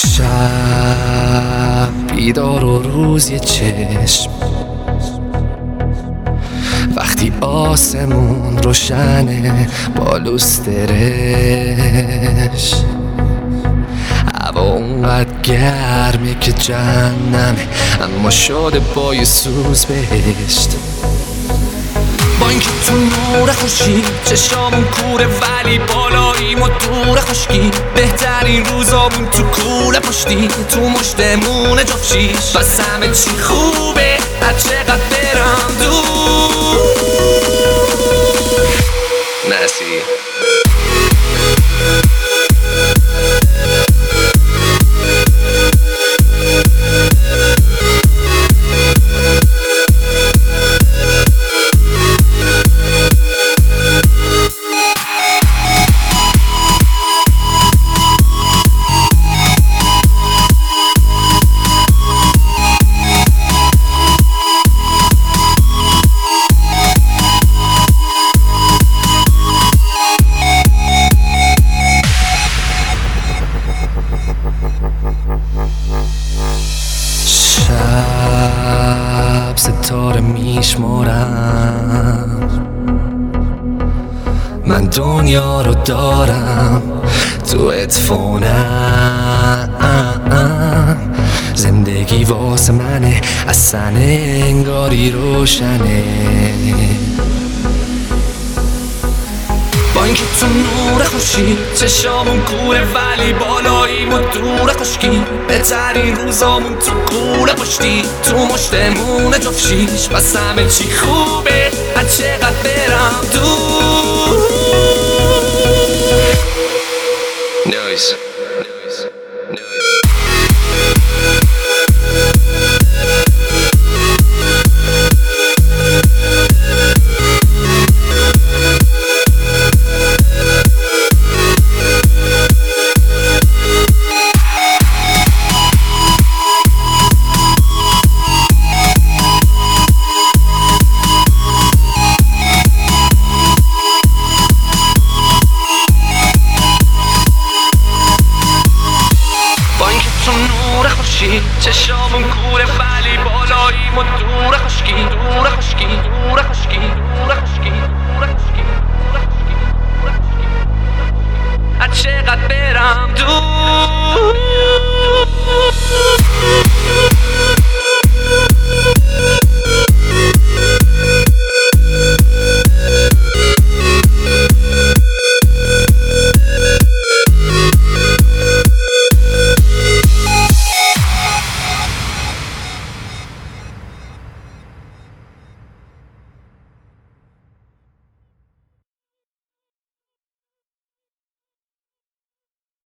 شب بیدار و روز یه چشم، وقتی آسمون روشنه با لوسترش، هوا اونقدر گرمه که جهنمه اما شده با یه سوز بهشت. با اینکه تو نور خورشید چشامون کوره ولی بالاییم و دور خشکی، بهترین روزامون تو کوله پشتی تو مشتمون جفت شیش. بس همه چی خوبه هر چقدر برم دور. نسی ستاره میشمارم، من دنیا رو دارم تو ادفونم. زندگی واسه منه اصلا انگاری روشنه. با اینکه تو نور خورشید چشامون کوره ولی بالاییم و دور خشکی، بهترین روزامون تو کوله پشتی تو مشتمون جفت شیش. بس همه چی خوبه هر چقدر برم دور. نویز چشامون کوره ولی بالاییم و دور خشکی دور خشکی دور خشکی دور خشکی دور خشکی دور خشکی هر چقدر برم دور.